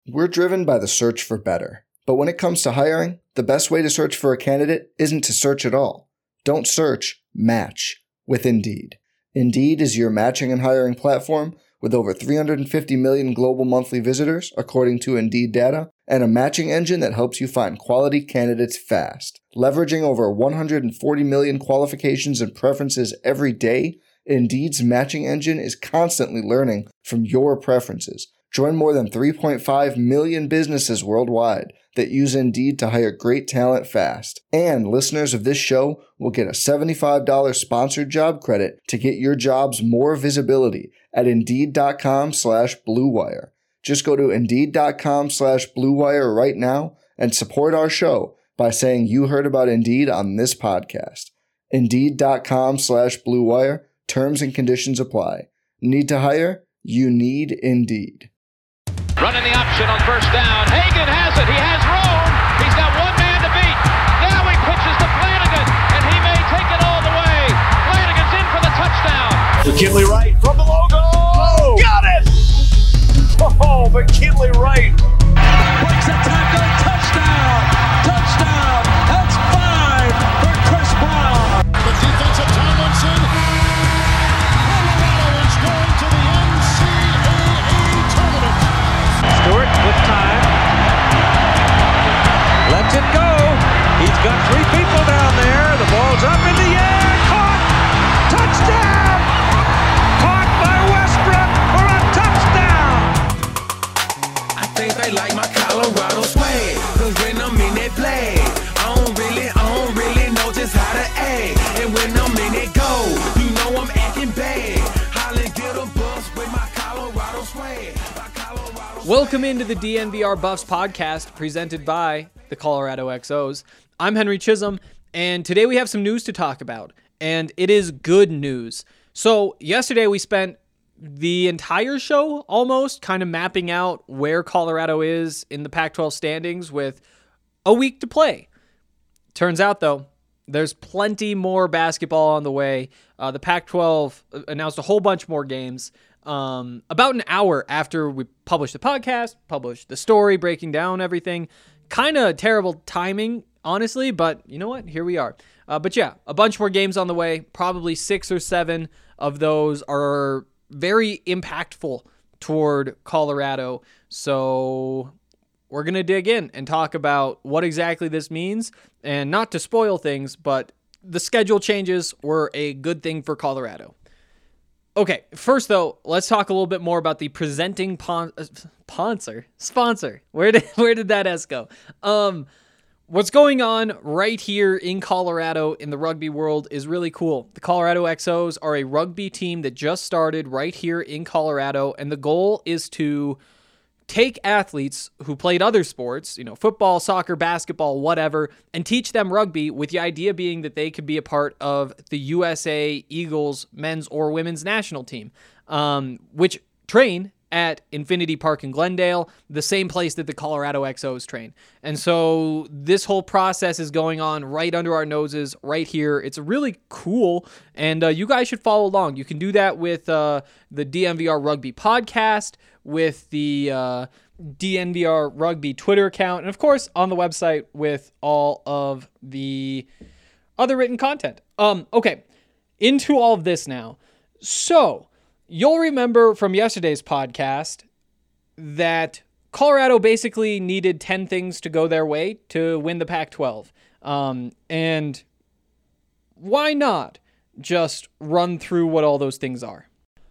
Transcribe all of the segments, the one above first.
We're driven by the search for better. But when it comes to hiring, the best way to search for a candidate isn't to search at all. Don't search, match with Indeed. Indeed is your matching and hiring platform with over 350 million global monthly visitors, according to Indeed data, and a matching engine that helps you find quality candidates fast. Leveraging over 140 million qualifications and preferences every day, Indeed's matching engine is constantly learning from your preferences. Join more than 3.5 million businesses worldwide that use Indeed to hire great talent fast. And listeners of this show will get a $75 sponsored job credit to get your jobs more visibility at Indeed.com/Blue Wire. Just go to Indeed.com/Blue Wire right now and support our show by saying you heard about Indeed on this podcast. Indeed.com/Blue Wire. Terms and conditions apply. Need to hire? You need Indeed. Running the option on first down. Hagan has it. He has room. He's got one man to beat. Now he pitches to Flanagan, and he may take it all the way. Flanagan's in for the touchdown. McKinley Wright from the logo. Oh, got it! Oh, McKinley Wright. Breaks a tackle. Touchdown. Touchdown. That's 5 for Chris Brown. The defense of Tomlinson. Colorado is going to the NCAA tournament. Stewart with time. Lets it go. He's got 3 people down there. The ball's up in the air. Caught. Touchdown. Caught by Westbrook for a touchdown. I think they like my Colorado swag. Cause when I'm in that play, I don't really know just how to act. And when I'm in that go, you know I'm acting bad. Holly get a bus with my Colorado swag. Welcome into the DNVR Buffs podcast presented by the Colorado XOs. I'm Henry Chisholm, and today we have some news to talk about, and it is good news. So yesterday we spent the entire show almost kind of mapping out where Colorado is in the Pac-12 standings with a week to play. Turns out, though, there's plenty more basketball on the way. The Pac-12 announced a whole bunch more games. About an hour after we published the podcast, published the story, breaking down everything. Kind of terrible timing, honestly, but you know what? Here we are. But yeah, a bunch more games on the way. Probably 6 or 7 of those are very impactful toward Colorado. So we're going to dig in and talk about what exactly this means. And not to spoil things, but the schedule changes were a good thing for Colorado. Okay, first though, let's talk a little bit more about the presenting sponsor. Where did that S go? What's going on right here in Colorado in the rugby world is really cool. The Colorado XOs are a rugby team that just started right here in Colorado, and the goal is to take athletes who played other sports, football, soccer, basketball, whatever, and teach them rugby, with the idea being that they could be a part of the USA Eagles men's or women's national team, which train at Infinity Park in Glendale, the same place that the Colorado XOs train. And so this whole process is going on right under our noses right here. It's really cool, and you guys should follow along. You can do that with the DNVR Rugby podcast, with the DNVR Rugby Twitter account, and of course on the website with all of the other written content. Okay, into all of this now. So you'll remember from yesterday's podcast that Colorado basically needed 10 things to go their way to win the Pac-12. And why not just run through what all those things are?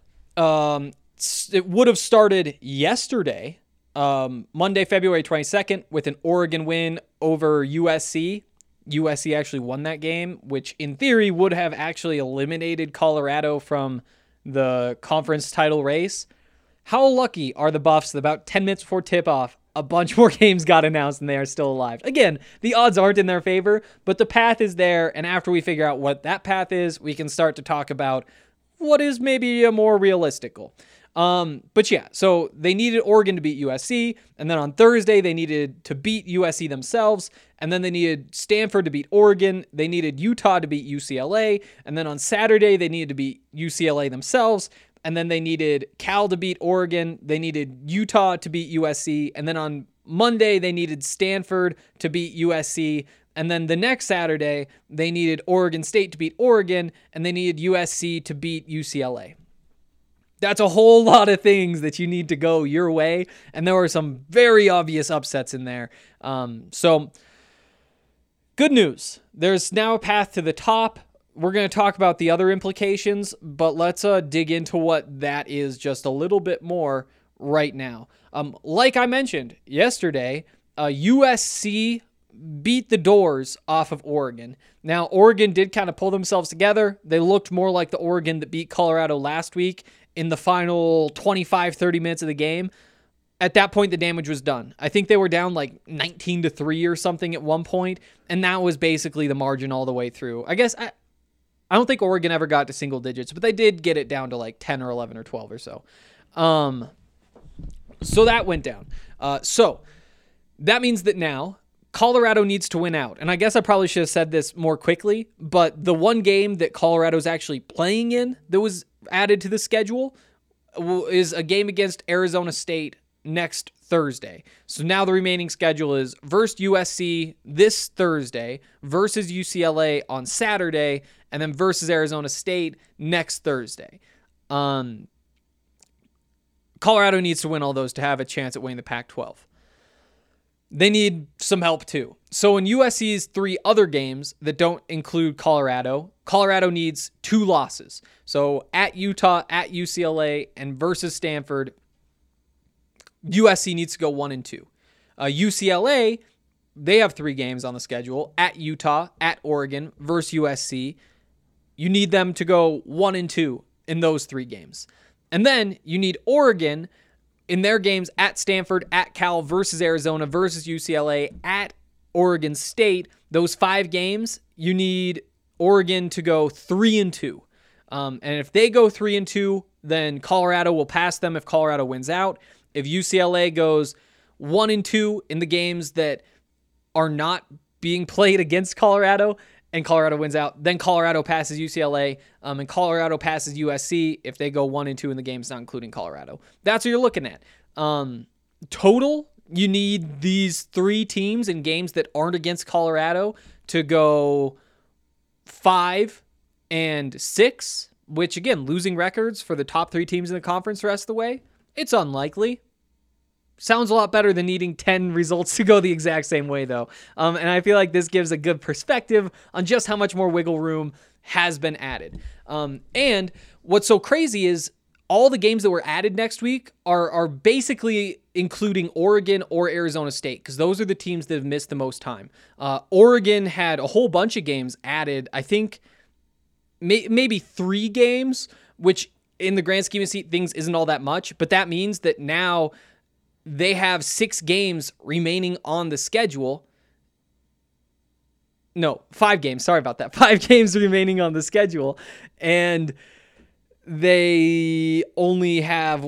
It would have started yesterday, Monday, February 22nd, with an Oregon win over USC. USC actually won that game, which in theory would have actually eliminated Colorado from the conference title race. How lucky are the Buffs that about 10 minutes before tip-off, a bunch more games got announced and they are still alive? Again, the odds aren't in their favor, but the path is there, and after we figure out what that path is, we can start to talk about what is maybe a more realistic goal. But yeah, so they needed Oregon to beat USC, and then on Thursday they needed to beat USC themselves, and then they needed Stanford to beat Oregon, they needed Utah to beat UCLA, and then on Saturday they needed to beat UCLA themselves, and then they needed Cal to beat Oregon. They needed Utah to beat USC. And then on Monday, they needed Stanford to beat USC. And then the next Saturday, they needed Oregon State to beat Oregon, and they needed USC to beat UCLA. That's a whole lot of things that you need to go your way. And there were some very obvious upsets in there. So good news. There's now a path to the top. We're going to talk about the other implications, but let's dig into what that is just a little bit more right now. Like I mentioned yesterday, USC beat the doors off of Oregon. Now, Oregon did kind of pull themselves together. They looked more like the Oregon that beat Colorado last week in the final 25, 30 minutes of the game. At that point, the damage was done. I think they were down like 19-3 or something at one point, and that was basically the margin all the way through. I guess I don't think Oregon ever got to single digits, but they did get it down to like 10 or 11 or 12 or so. So that went down. So that means that now Colorado needs to win out. And I guess I probably should have said this more quickly, but the one game that Colorado's actually playing in that was added to the schedule is a game against Arizona State next Thursday. So now the remaining schedule is versus USC this Thursday, versus UCLA on Saturday, and then versus Arizona State next Thursday. Colorado needs to win all those to have a chance at winning the Pac-12. They need some help too. So in USC's 3 other games that don't include Colorado, Colorado needs 2 losses. So at Utah, at UCLA, and versus Stanford, USC needs to go 1-2. UCLA, they have 3 games on the schedule: at Utah, at Oregon, versus USC. You need them to go 1-2 in those 3 games. And then you need Oregon in their games at Stanford, at Cal, versus Arizona, versus UCLA, at Oregon State. Those 5 games, you need Oregon to go 3-2. And if they go 3-2, then Colorado will pass them if Colorado wins out. If UCLA goes 1-2 in the games that are not being played against Colorado and Colorado wins out, then Colorado passes UCLA, and Colorado passes USC if they go 1-2 in the games not including Colorado. That's what you're looking at. Total, you need these 3 teams in games that aren't against Colorado to go 5-6, which again, losing records for the top 3 teams in the conference the rest of the way, it's unlikely. Sounds a lot better than needing 10 results to go the exact same way, though. And I feel like this gives a good perspective on just how much more wiggle room has been added. And what's so crazy is all the games that were added next week are basically including Oregon or Arizona State, because those are the teams that have missed the most time. Oregon had a whole bunch of games added. I think maybe 3 games, which in the grand scheme of things isn't all that much, but that means that now they have 6 games remaining on the schedule. No, 5 games. Sorry about that. 5 games remaining on the schedule. And they only have,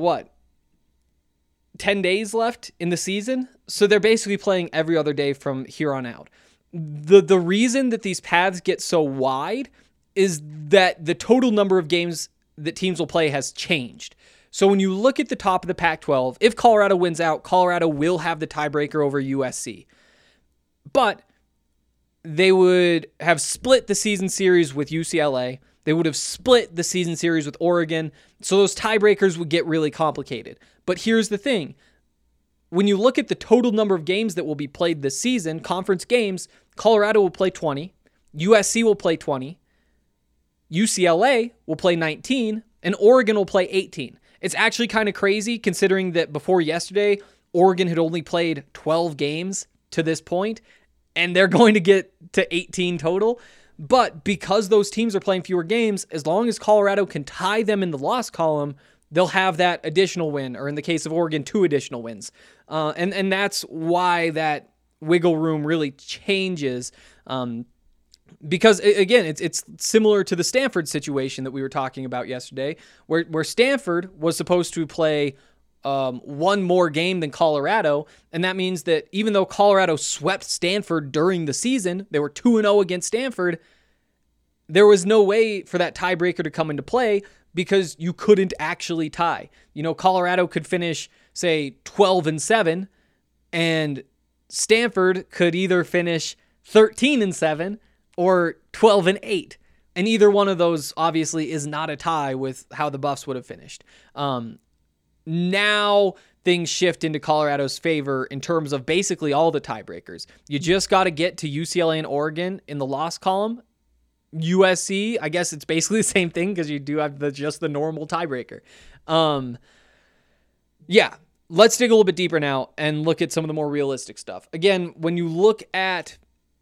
10 days left in the season? So they're basically playing every other day from here on out. The reason that these paths get so wide is that the total number of games that teams will play has changed. So when you look at the top of the Pac-12, if Colorado wins out, Colorado will have the tiebreaker over USC. But they would have split the season series with UCLA. They would have split the season series with Oregon. So those tiebreakers would get really complicated. But here's the thing. When you look at the total number of games that will be played this season, conference games, Colorado will play 20, USC will play 20, UCLA will play 19, and Oregon will play 18. It's actually kind of crazy considering that before yesterday, Oregon had only played 12 games to this point, and they're going to get to 18 total. But because those teams are playing fewer games, as long as Colorado can tie them in the loss column, they'll have that additional win, or in the case of Oregon, 2 additional wins. And that's why that wiggle room really changes. Because again, it's similar to the Stanford situation that we were talking about yesterday, where Stanford was supposed to play 1 more game than Colorado, and that means that even though Colorado swept Stanford during the season, they were 2-0 against Stanford, there was no way for that tiebreaker to come into play because you couldn't actually tie. Colorado could finish, say, 12-7, and Stanford could either finish 13-7 or 12-8. And either one of those obviously is not a tie with how the Buffs would have finished. Now things shift into Colorado's favor in terms of basically all the tiebreakers. You just got to get to UCLA and Oregon in the loss column. USC, I guess it's basically the same thing because you do have just the normal tiebreaker. Yeah, let's dig a little bit deeper now and look at some of the more realistic stuff. Again, when you look at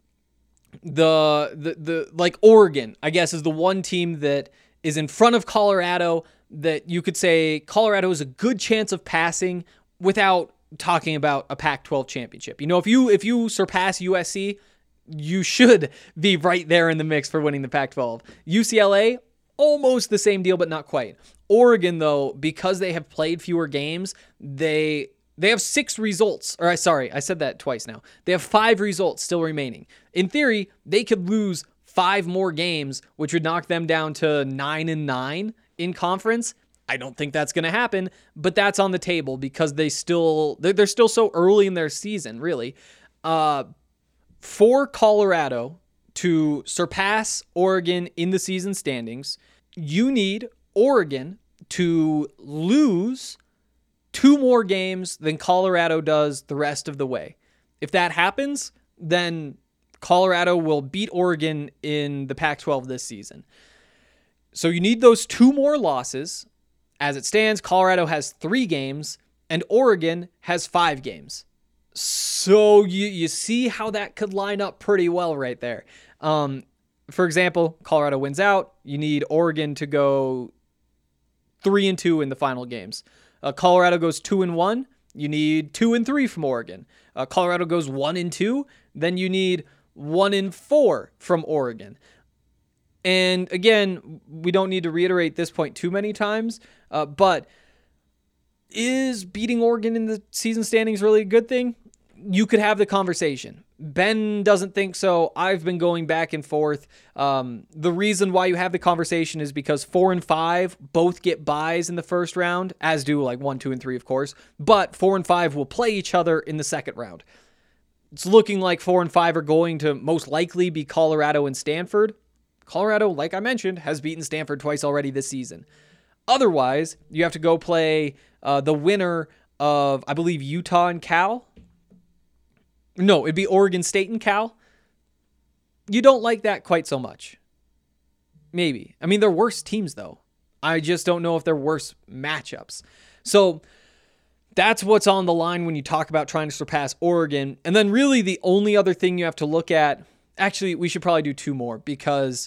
the like Oregon, I guess, is the one team that is in front of Colorado that you could say Colorado is a good chance of passing without talking about a Pac-12 championship. If you surpass USC, you should be right there in the mix for winning the Pac-12. UCLA, almost the same deal, but not quite. Oregon, though, because they have played fewer games, they have 6 results. Or sorry, I said that twice now. They have 5 results still remaining. In theory, they could lose 5 more games, which would knock them down to 9-9 in conference. I don't think that's going to happen, but that's on the table because they're still so early in their season, really. For Colorado to surpass Oregon in the season standings, you need Oregon to lose 2 more games than Colorado does the rest of the way. If that happens, then Colorado will beat Oregon in the Pac-12 this season. So you need those 2 more losses. As it stands, Colorado has 3 games and Oregon has 5 games. So you see how that could line up pretty well right there. For example, Colorado wins out. You need Oregon to go 3-2 in the final games. Colorado goes 2-1. You need 2-3 from Oregon. Colorado goes 1-2. Then you need 1-4 from Oregon. And again, we don't need to reiterate this point too many times, but is beating Oregon in the season standings really a good thing? You could have the conversation. Ben doesn't think so. I've been going back and forth. The reason why you have the conversation is because 4 and 5 both get byes in the first round, as do like 1, 2, and 3, of course. But 4 and 5 will play each other in the second round. It's looking like 4 and 5 are going to most likely be Colorado and Stanford. Colorado, like I mentioned, has beaten Stanford twice already this season. Otherwise, you have to go play the winner of, I believe, Utah and Cal. No, it'd be Oregon State and Cal. You don't like that quite so much. Maybe. I mean, they're worse teams, though. I just don't know if they're worse matchups. So that's what's on the line when you talk about trying to surpass Oregon. And then really the only other thing you have to look at, actually, we should probably do 2 more because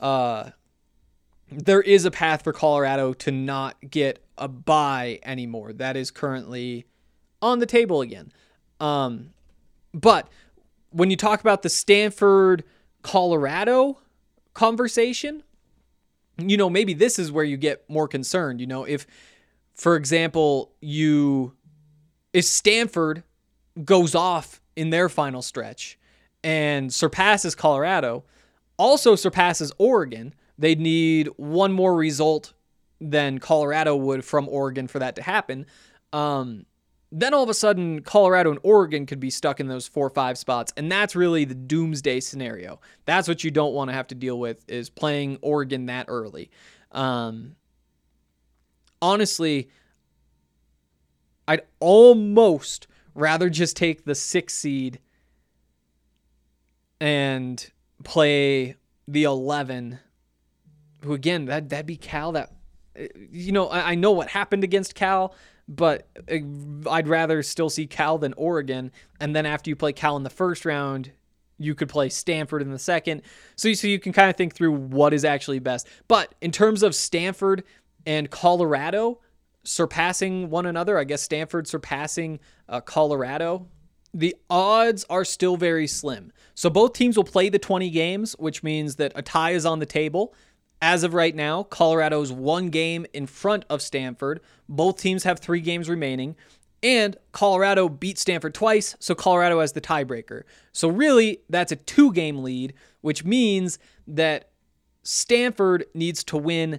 there is a path for Colorado to not get a bye anymore. That is currently on the table again. But when you talk about the Stanford-Colorado conversation, maybe this is where you get more concerned. If, for example, if Stanford goes off in their final stretch and surpasses Colorado, also surpasses Oregon, they'd need 1 more result than Colorado would from Oregon for that to happen. Then all of a sudden, Colorado and Oregon could be stuck in those 4-5 spots, and that's really the doomsday scenario. That's what you don't want to have to deal with, is playing Oregon that early. Honestly, I'd almost rather just take the 6 seed and play the 11, who again, that'd be Cal. I know what happened against Cal, but I'd rather still see Cal than Oregon. And then after you play Cal in the first round, you could play Stanford in the second. So you can kind of think through what is actually best. But in terms of Stanford and Colorado surpassing one another, I guess Stanford surpassing Colorado, the odds are still very slim. So both teams will play the 20 games, which means that a tie is on the table. As of right now, Colorado's 1 game in front of Stanford. Both teams have 3 games remaining. And Colorado beat Stanford twice, so Colorado has the tiebreaker. So really, that's a 2-game lead, which means that Stanford needs to win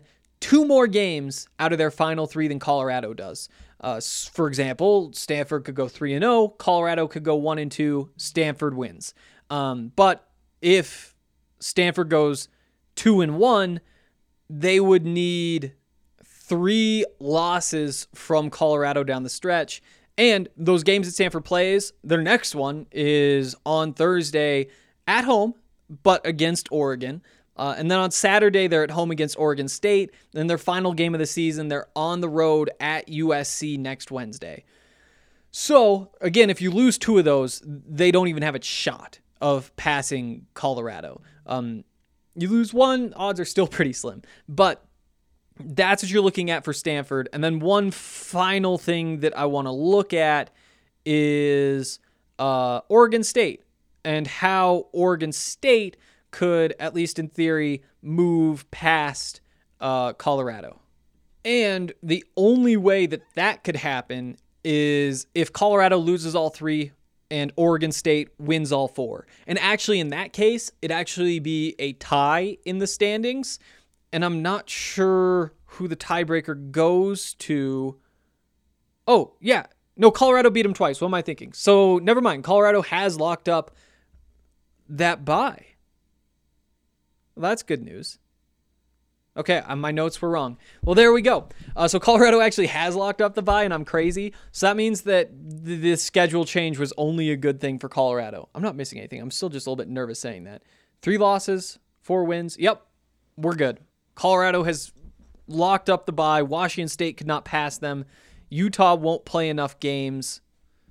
2 more games out of their final 3 than Colorado does. For example, Stanford could go 3-0, Colorado could go 1-2, Stanford wins. But if Stanford goes 2-1, they would need 3 losses from Colorado down the stretch. And those games that Stanford plays, their next one is on Thursday at home, but against Oregon. And then on Saturday, they're at home against Oregon State. Then their final game of the season, they're on the road at USC next Wednesday. So, again, if you lose 2 of those, they don't even have a shot of passing Colorado. You lose 1, odds are still pretty slim. But that's what you're looking at for Stanford. And then one final thing that I want to look at is Oregon State and how Oregon State could, at least in theory, move past Colorado. And the only way that could happen is if Colorado loses all 3 and Oregon State wins all 4. And actually, in that case, it'd actually be a tie in the standings. And I'm not sure who the tiebreaker goes to. Oh, yeah. No, Colorado beat them twice. What am I thinking? So, never mind. Colorado has locked up that bye. Well, that's good news. Okay, my notes were wrong. Well, there we go. So Colorado actually has locked up the bye, and I'm crazy. So that means that the schedule change was only a good thing for Colorado. I'm not missing anything. I'm still just a little bit nervous saying that. 3 losses, 4 wins. Yep, we're good. Colorado has locked up the bye. Washington State could not pass them. Utah won't play enough games.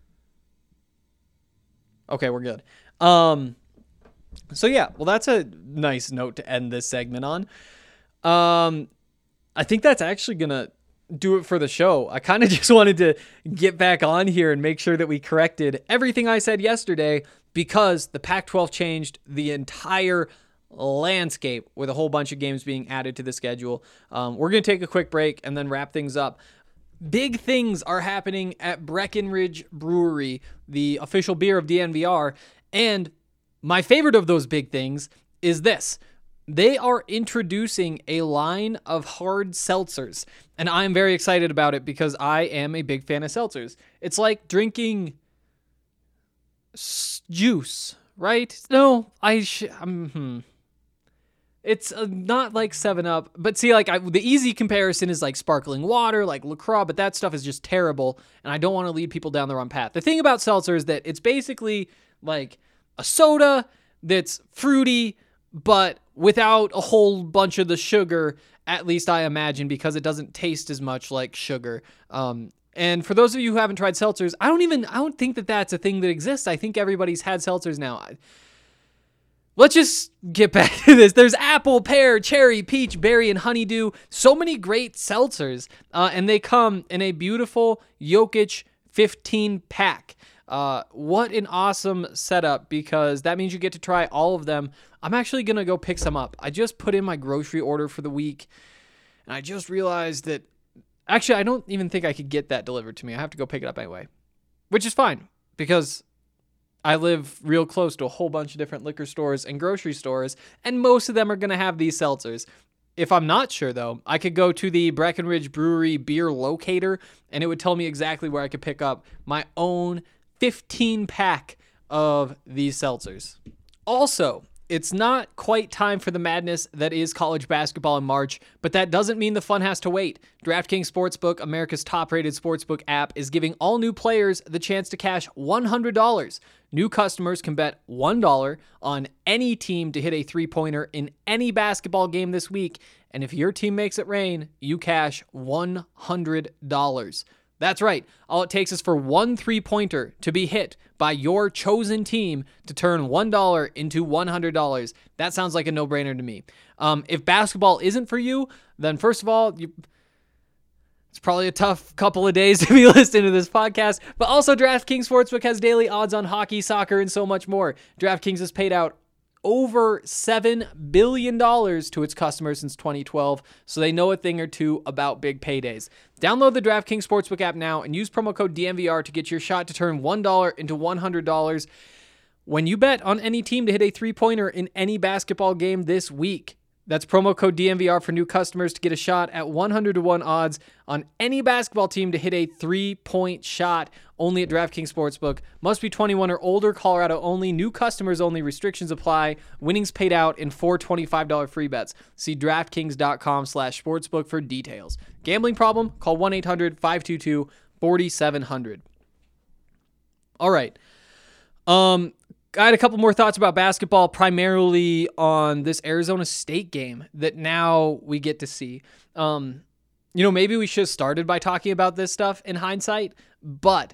Okay, we're good. So yeah, well, that's a nice note to end this segment on. I think that's actually going to do it for the show. I kind of just wanted to get back on here and make sure that we corrected everything I said yesterday because the Pac-12 changed the entire landscape with a whole bunch of games being added to the schedule. We're going to take a quick break and then wrap things up. Big things are happening at Breckenridge Brewery, the official beer of DNVR, and my favorite of those big things is this. They are introducing a line of hard seltzers, and I'm very excited about it because I am a big fan of seltzers. It's like drinking juice, right? No, It's not like 7-Up, but see, like the easy comparison is like sparkling water, like LaCroix, but that stuff is just terrible, and I don't want to lead people down the wrong path. The thing about seltzer is that it's basically like a soda that's fruity, but without a whole bunch of the sugar, at least I imagine, because it doesn't taste as much like sugar. And for those of you who haven't tried seltzers, I don't think that that's a thing that exists. I think everybody's had seltzers now. Let's just get back to this. There's apple, pear, cherry, peach, berry, and honeydew. So many great seltzers. And they come in a beautiful Jokic 15-pack. What an awesome setup, because that means you get to try all of them. I'm actually going to go pick some up. I just put in my grocery order for the week, and I just realized that, actually, I don't even think I could get that delivered to me. I have to go pick it up anyway, which is fine, because I live real close to a whole bunch of different liquor stores and grocery stores, and most of them are going to have these seltzers. If I'm not sure, though, I could go to the Breckenridge Brewery beer locator, and it would tell me exactly where I could pick up my own 15-pack of these seltzers. Also, it's not quite time for the madness that is college basketball in March, but that doesn't mean the fun has to wait. DraftKings Sportsbook, America's top-rated sportsbook app, is giving all new players the chance to cash $100. New customers can bet $1 on any team to hit a three-pointer in any basketball game this week, and if your team makes it rain, you cash $100. That's right. All it takes is for one three-pointer to be hit by your chosen team to turn $1 into $100. That sounds like a no-brainer to me. If basketball isn't for you, then first of all, it's probably a tough couple of days to be listening to this podcast. But also, DraftKings Sportsbook has daily odds on hockey, soccer, and so much more. DraftKings has paid out over $7 billion to its customers since 2012, so they know a thing or two about big paydays. Download the DraftKings Sportsbook app now and use promo code DNVR to get your shot to turn $1 into $100. When you bet on any team to hit a three-pointer in any basketball game this week, That's promo code DNVR for new customers to get a shot at 100-1 odds on any basketball team to hit a 3-point shot. Only at DraftKings Sportsbook. Must be 21 or older. Colorado only. New customers only. Restrictions apply. Winnings paid out in 4 $25 free bets. See DraftKings.com/sportsbook for details. Gambling problem? Call 1-800-522-4700. All right. I had a couple more thoughts about basketball, primarily on this Arizona State game that now we get to see. Maybe we should have started by talking about this stuff in hindsight, but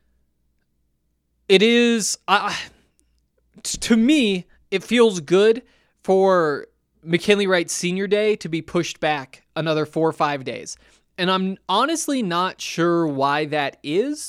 it is, to me, it feels good for McKinley Wright's senior day to be pushed back another 4 or 5 days. And I'm honestly not sure why that is.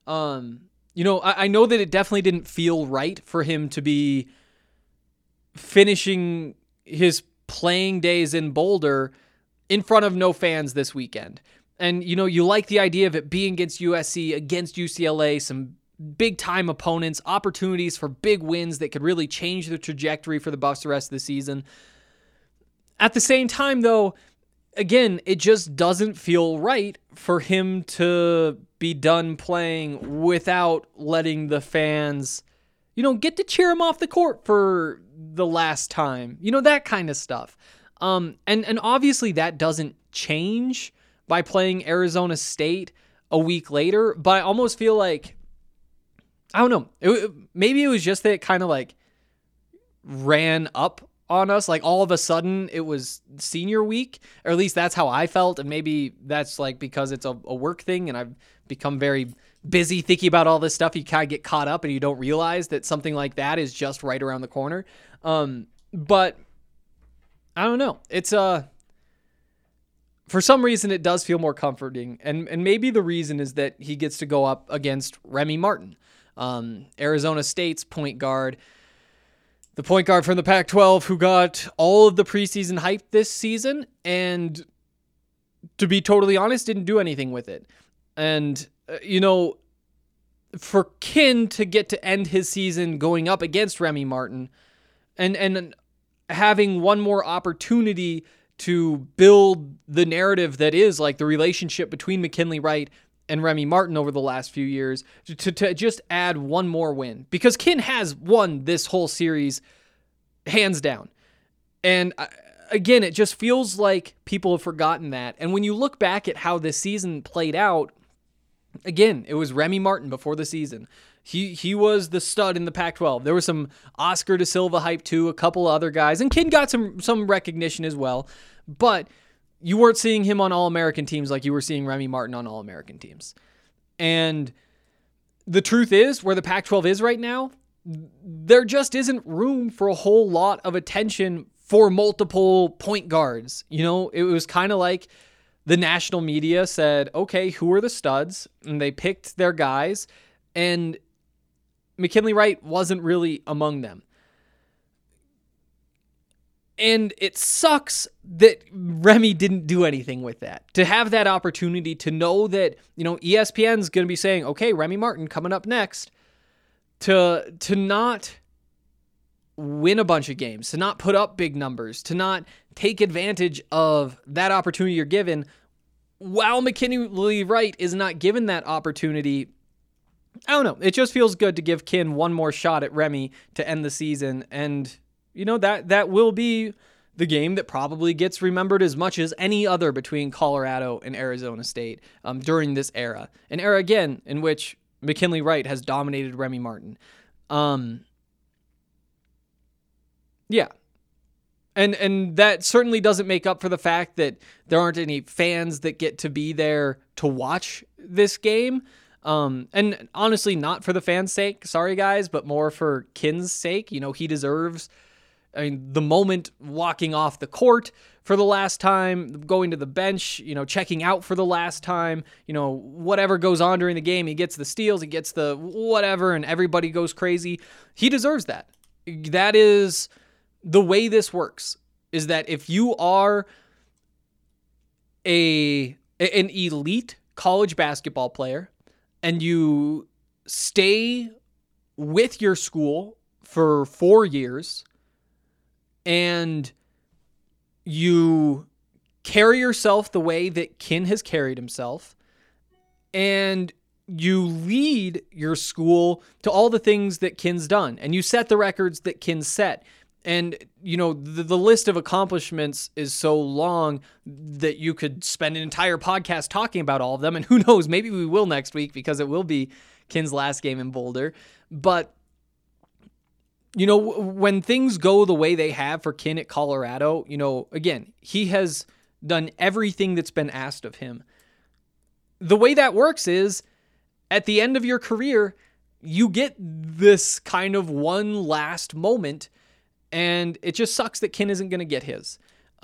I know that it definitely didn't feel right for him to be finishing his playing days in Boulder in front of no fans this weekend. And, you like the idea of it being against USC, against UCLA, some big-time opponents, opportunities for big wins that could really change the trajectory for the Buffs the rest of the season. At the same time, though, again, it just doesn't feel right for him to be done playing without letting the fans, get to cheer him off the court for the last time. That kind of stuff. And obviously that doesn't change by playing Arizona State a week later, but I almost feel like, I don't know, maybe it was just that it kind of like ran up on us. Like all of a sudden it was senior week, or at least that's how I felt. And maybe that's like because it's a work thing and I've become very busy thinking about all this stuff. You kind of get caught up and you don't realize that something like that is just right around the corner. But I don't know. It's for some reason it does feel more comforting. And maybe the reason is that he gets to go up against Remy Martin, Arizona State's point guard. The point guard from the Pac-12 who got all of the preseason hype this season and, to be totally honest, didn't do anything with it. And, for Kin to get to end his season going up against Remy Martin and having one more opportunity to build the narrative that is like the relationship between McKinley Wright and Remy Martin over the last few years, to just add one more win, because Kin has won this whole series hands down. And again, it just feels like people have forgotten that. And when you look back at how this season played out, again, it was Remy Martin before the season. He was the stud in the Pac-12. There was some Oscar Da Silva hype too, a couple other guys, and Kin got some recognition as well. But you weren't seeing him on All-American teams like you were seeing Remy Martin on All-American teams. And the truth is, where the Pac-12 is right now, there just isn't room for a whole lot of attention for multiple point guards. It was kind of like the national media said, okay, who are the studs? And they picked their guys, and McKinley Wright wasn't really among them. And it sucks that Remy didn't do anything with that. To have that opportunity, to know that, ESPN's going to be saying, okay, Remy Martin coming up next, to not win a bunch of games, to not put up big numbers, to not take advantage of that opportunity you're given, while McKinley Wright is not given that opportunity. I don't know. It just feels good to give Kin one more shot at Remy to end the season. And that will be the game that probably gets remembered as much as any other between Colorado and Arizona State during this era. An era, again, in which McKinley Wright has dominated Remy Martin. Yeah. And that certainly doesn't make up for the fact that there aren't any fans that get to be there to watch this game. And honestly, not for the fans' sake, sorry guys, but more for Kin's sake. He deserves, the moment walking off the court for the last time, going to the bench, checking out for the last time, whatever goes on during the game, he gets the steals, he gets the whatever, and everybody goes crazy. He deserves that. That is the way this works, is that if you are an elite college basketball player and you stay with your school for 4 years and you carry yourself the way that Kin has carried himself, and you lead your school to all the things that Kin's done, and you set the records that Kin's set. And, you know, the list of accomplishments is so long that you could spend an entire podcast talking about all of them. And who knows, maybe we will next week because it will be Kin's last game in Boulder. But, you know, when things go the way they have for Kin at Colorado, you know, again, he has done everything that's been asked of him. The way that works is at the end of your career, you get this kind of one last moment. And it just sucks that Kin isn't going to get his.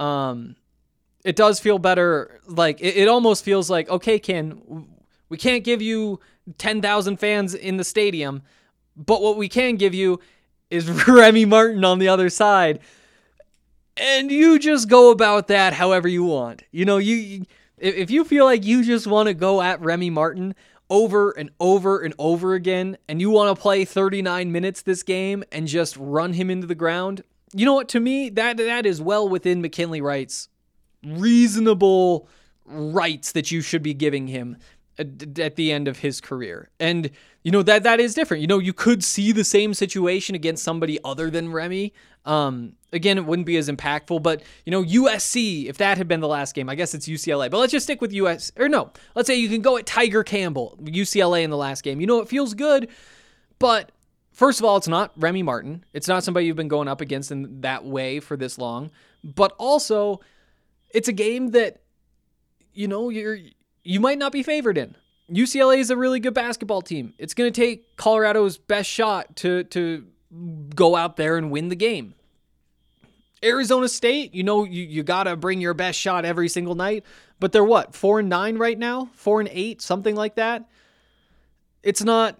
It does feel better. Like, it almost feels like, okay, Kin, we can't give you 10,000 fans in the stadium, but what we can give you is Remy Martin on the other side. And you just go about that however you want. You know, if you feel like you just want to go at Remy Martin over and over and over again, and you want to play 39 minutes this game and just run him into the ground, you know what, to me, that is well within McKinley Wright's reasonable rights that you should be giving him at the end of his career. And, you know, that is different. You know, you could see the same situation against somebody other than Remy. Again, it wouldn't be as impactful, but, you know, USC, if that had been the last game, I guess it's UCLA, but let's just stick with let's say you can go at Tiger Campbell, UCLA in the last game. You know, it feels good, but first of all, it's not Remy Martin. It's not somebody you've been going up against in that way for this long, but also it's a game that, you know, you might not be favored in. UCLA is a really good basketball team. It's going to take Colorado's best shot to go out there and win the game. Arizona State, you know, you got to bring your best shot every single night, but they're what, 4-9 right now? 4-8, something like that. It's not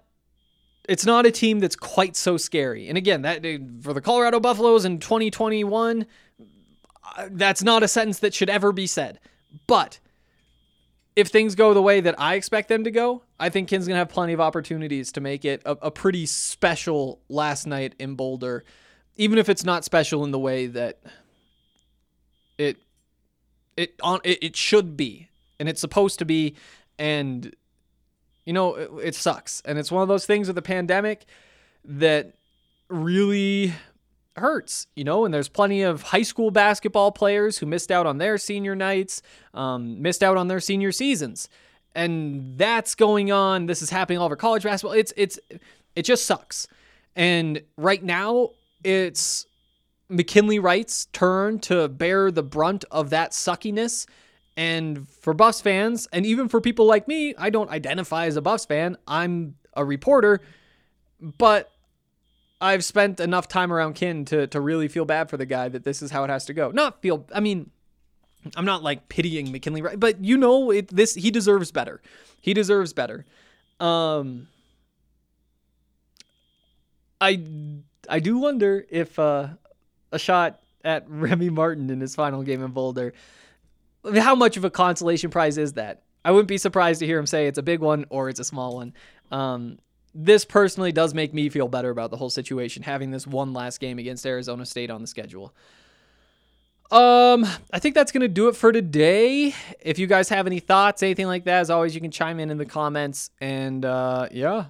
a team that's quite so scary. And again, that for the Colorado Buffaloes in 2021, that's not a sentence that should ever be said. But if things go the way that I expect them to go, I think Kin's going to have plenty of opportunities to make it a pretty special last night in Boulder, even if it's not special in the way that it should be and it's supposed to be. And, you know, it sucks. And it's one of those things with the pandemic that really hurts, you know, and there's plenty of high school basketball players who missed out on their senior nights, missed out on their senior seasons. And that's going on. This is happening all over college basketball. It just sucks. And right now it's McKinley Wright's turn to bear the brunt of that suckiness. And for Buffs fans, and even for people like me, I don't identify as a Buffs fan. I'm a reporter, but I've spent enough time around Kin to really feel bad for the guy that this is how it has to go. I'm not like pitying McKinley Wright, but you know, he deserves better. He deserves better. I do wonder if a shot at Remy Martin in his final game in Boulder, how much of a consolation prize is that? I wouldn't be surprised to hear him say it's a big one or it's a small one. This personally does make me feel better about the whole situation, having this one last game against Arizona State on the schedule. I think that's going to do it for today. If you guys have any thoughts, anything like that, as always, you can chime in the comments. And yeah,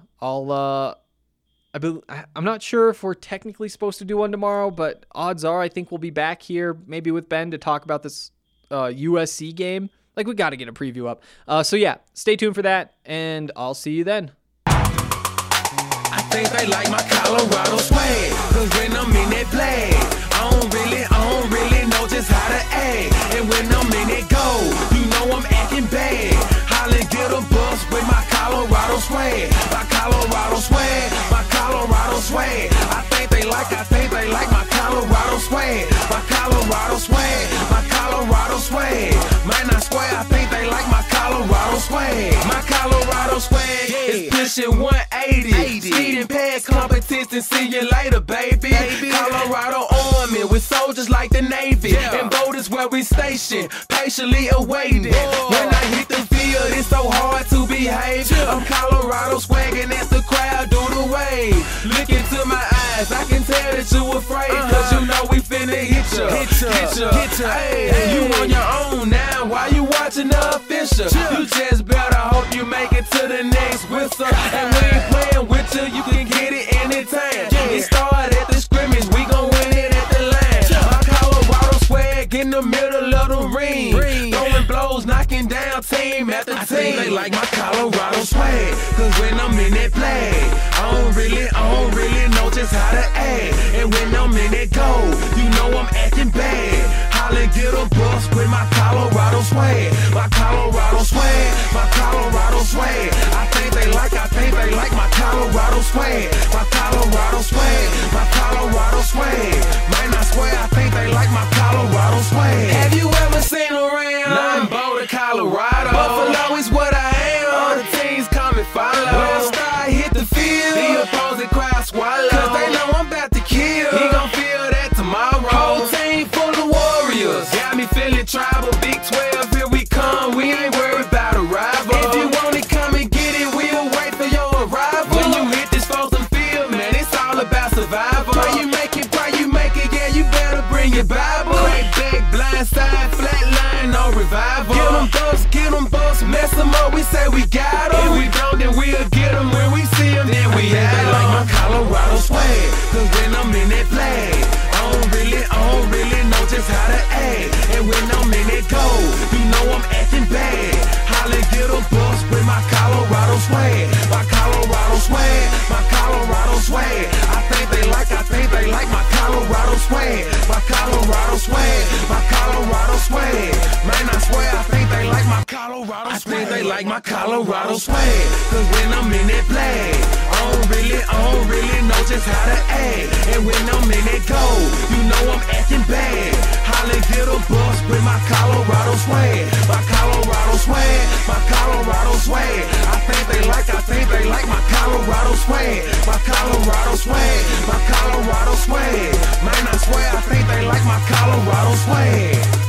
I'm not sure if we're technically supposed to do one tomorrow, but odds are I think we'll be back here maybe with Ben to talk about this USC game. Like, we got to get a preview up. So yeah, stay tuned for that, and I'll see you then. I think they like my Colorado swag, cause when I'm in that play, I don't really know just how to act. And when I'm in that go, you know I'm acting bad. Holla, get a bus with my Colorado swag. My Colorado swag, my Colorado swag. I think they like my Colorado swag. My Colorado swag, my Colorado swag. Man, I swear, I think they like my Colorado swag. My Colorado swag is pushing 180. Speeding past competition, see you later, baby. Colorado Army with soldiers like the Navy. And Boulder's where we station, patiently awaiting. When I hit the field, it's so hard to behave. I'm Colorado swagging as the crowd do the wave. Look into my eyes, I can tell that you afraid, cause you know we finna hit ya. Hey, you on your own now, why you watching the official? You just better hope you make it to the next whistle. And we ain't playing with you can get it anytime. It started at the scrimmage, we gon' win it at the line. My Colorado swag in the middle of the ring. Throwing blows, knocking down team after team. I think they like my Colorado swag, cause when I'm in that play, I don't really know just how to act. And when I'm in that goal, you know I'm acting bad. Holla, get a bus with my Colorado swag. My Colorado swag, my Colorado swag. I think they like my Colorado swag. My Colorado swag, my Colorado swag. Man, I swear I think they like my Colorado swag. Have you ever seen around? Nothing but Colorado. Buffalo is what I am. All the teams come and follow. When I start hit the field, the opposing crowd swallow. Cause they know I'm about to kill. He gon' feel that tomorrow. Whole team full of warriors. Got me feeling tribal. Big 12, here we come. We ain't worried about a rival. If you want it, come and get it. We'll wait for your arrival. When you hit this frozen field, man, it's all about survival. Pray you make it, yeah, you better bring your Bible. Crack back, blind side, flat line, no revival. Get them bucks, mess them up, we say we got them. If we don't, then we'll get them. When we see them, then we have them. They like my Colorado swag, cause when I'm in that flag, I don't really know just how to act. And when I'm in that goal, you know I'm acting bad. Holla, get a bus with my Colorado swag. My Colorado swag, my Colorado swag. I think they like my Colorado swag. My Colorado swag, my Colorado swag. Man, I swear I think they like my Colorado swag. I think they like my Colorado swag, cause when I'm in that flag, I don't really know just how to act. And when I'm in that goal, you know I'm acting bad. Holla, get a bus with my Colorado swag. My Colorado swag, my Colorado swag. I think they like my Colorado swag. My Colorado swag, my Colorado swag. Man, I swear I think they like my Colorado swag.